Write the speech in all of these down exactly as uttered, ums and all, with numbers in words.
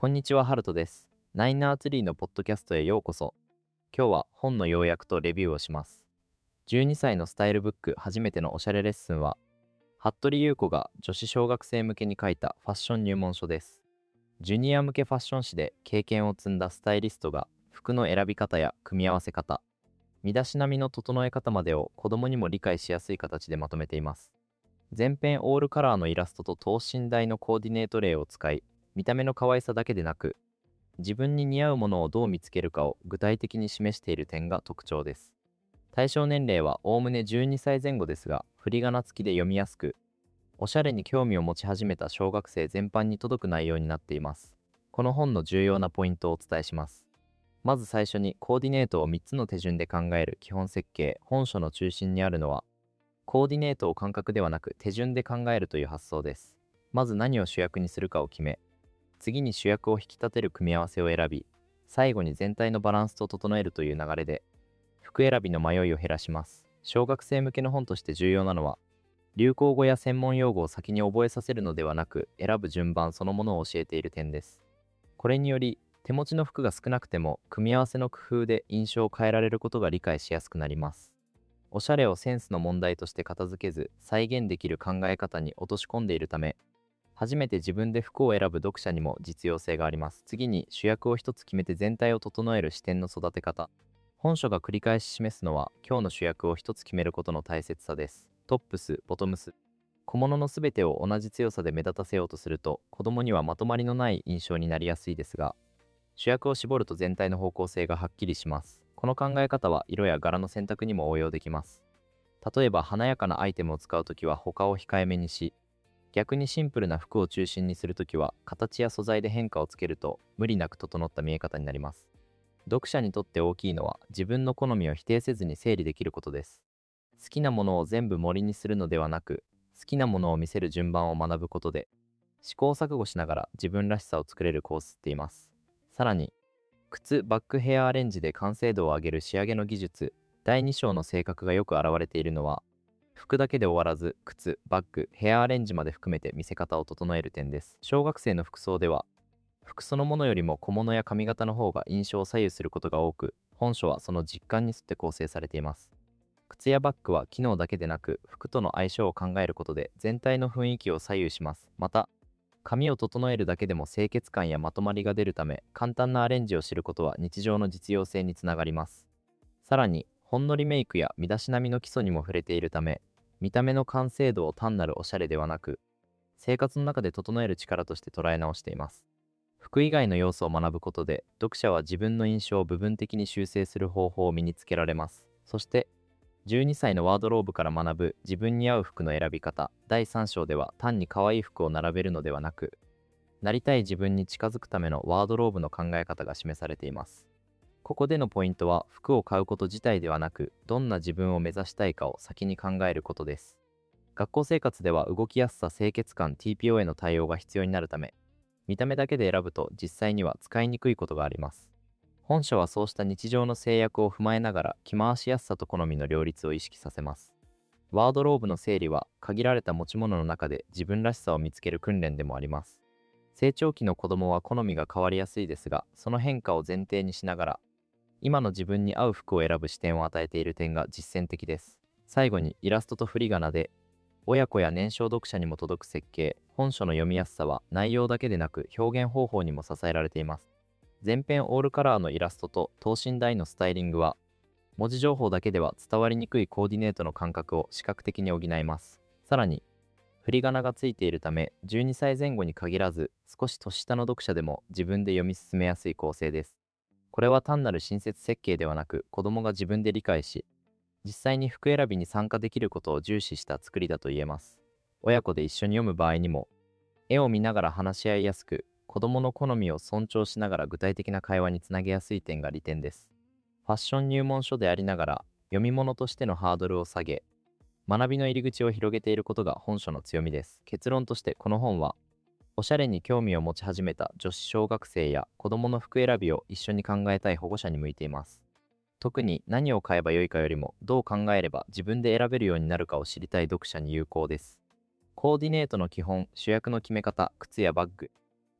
こんにちは、ハルトです。ナインアーツリーのポッドキャストへようこそ。今日は本の要約とレビューをします。じゅうにさいのスタイルブック初めてのおしゃれレッスンは、服部優子が女子小学生向けに書いたファッション入門書です。ジュニア向けファッション誌で経験を積んだスタイリストが服の選び方や組み合わせ方、身だしなみの整え方までを子供にも理解しやすい形でまとめています。全編オールカラーのイラストと等身大のコーディネート例を使い、見た目の可愛さだけでなく、自分に似合うものをどう見つけるかを具体的に示している点が特徴です。対象年齢はおおむねじゅうにさいぜん後ですが、振り仮名付きで読みやすく、おしゃれに興味を持ち始めた小学生全般に届く内容になっています。この本の重要なポイントをお伝えします。まず最初にコーディネートをみっつの手順で考える基本設計。本書の中心にあるのは、コーディネートを感覚ではなく手順で考えるという発想です。まず何を主役にするかを決め、次に主役を引き立てる組み合わせを選び、最後に全体のバランスと整えるという流れで、服選びの迷いを減らします。小学生向けの本として重要なのは、流行語や専門用語を先に覚えさせるのではなく、選ぶ順番そのものを教えている点です。これにより、手持ちの服が少なくても、組み合わせの工夫で印象を変えられることが理解しやすくなります。おしゃれをセンスの問題として片付けず、再現できる考え方に落とし込んでいるため、初めて自分で服を選ぶ読者にも実用性があります。次に主役を一つ決めて全体を整える視点の育て方。本書が繰り返し示すのは、今日の主役を一つ決めることの大切さです。トップス、ボトムス。小物のすべてを同じ強さで目立たせようとすると、子供にはまとまりのない印象になりやすいですが、主役を絞ると全体の方向性がはっきりします。この考え方は色や柄の選択にも応用できます。例えば華やかなアイテムを使うときは他を控えめにし、逆にシンプルな服を中心にするときは形や素材で変化をつけると無理なく整った見え方になります。読者にとって大きいのは自分の好みを否定せずに整理できることです。好きなものを全部森にするのではなく、好きなものを見せる順番を学ぶことで試行錯誤しながら自分らしさを作れるコースっています。さらに、靴、バッグ、ヘアアレンジで完成度を上げる仕上げの技術、だいに章の性格がよく現れているのは、服だけで終わらず、靴、バッグ、ヘアアレンジまで含めて見せ方を整える点です。小学生の服装では、服そのものよりも小物や髪型の方が印象を左右することが多く、本書はその実感に沿って構成されています。靴やバッグは機能だけでなく、服との相性を考えることで全体の雰囲気を左右します。また、髪を整えるだけでも清潔感やまとまりが出るため、簡単なアレンジを知ることは日常の実用性につながります。さらに、ほんのりメイクや身だしなみの基礎にも触れているため、見た目の完成度を単なるおしゃれではなく、生活の中で整える力として捉え直しています。服以外の要素を学ぶことで、読者は自分の印象を部分的に修正する方法を身につけられます。そして、じゅうにさいのワードローブから学ぶ自分に合う服の選び方。だいさん章では単に可愛い服を並べるのではなく、なりたい自分に近づくためのワードローブの考え方が示されています。ここでのポイントは、服を買うこと自体ではなく、どんな自分を目指したいかを先に考えることです。学校生活では動きやすさ、清潔感、ティーピーオー への対応が必要になるため、見た目だけで選ぶと実際には使いにくいことがあります。本書はそうした日常の制約を踏まえながら、着回しやすさと好みの両立を意識させます。ワードローブの整理は、限られた持ち物の中で自分らしさを見つける訓練でもあります。成長期の子供は好みが変わりやすいですが、その変化を前提にしながら、今の自分に合う服を選ぶ視点を与えている点が実践的です。最後にイラストと振り仮名で、親子や年少読者にも届く設計。本書の読みやすさは内容だけでなく表現方法にも支えられています。全編オールカラーのイラストと等身大のスタイリングは、文字情報だけでは伝わりにくいコーディネートの感覚を視覚的に補います。さらに、振り仮名がついているため、じゅうにさいぜん後に限らず、少し年下の読者でも自分で読み進めやすい構成です。これは単なる親切設計ではなく、子供が自分で理解し、実際に服選びに参加できることを重視した作りだと言えます。親子で一緒に読む場合にも、絵を見ながら話し合いやすく、子供の好みを尊重しながら具体的な会話につなげやすい点が利点です。ファッション入門書でありながら、読み物としてのハードルを下げ、学びの入り口を広げていることが本書の強みです。結論としてこの本は、おしゃれに興味を持ち始めた女子小学生や子供の服選びを一緒に考えたい保護者に向いています。特に何を買えばよいかよりも、どう考えれば自分で選べるようになるかを知りたい読者に有効です。コーディネートの基本、主役の決め方、靴やバッグ、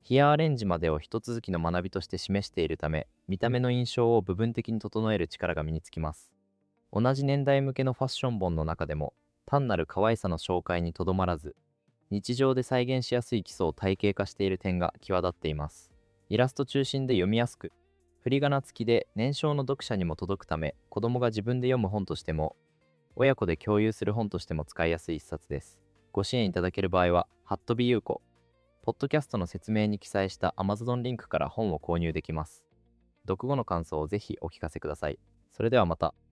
ヒアアレンジまでを一続きの学びとして示しているため、見た目の印象を部分的に整える力が身につきます。同じ年代向けのファッション本の中でも、単なる可愛さの紹介にとどまらず、日常で再現しやすい基礎を体系化している点が際立っています。イラスト中心で読みやすく、振り仮名付きで年少の読者にも届くため、子供が自分で読む本としても、親子で共有する本としても使いやすい一冊です。ご支援いただける場合は、ハットビユーコ、ポッドキャストの説明に記載した Amazon リンクから本を購入できます。読後の感想をぜひお聞かせください。それではまた。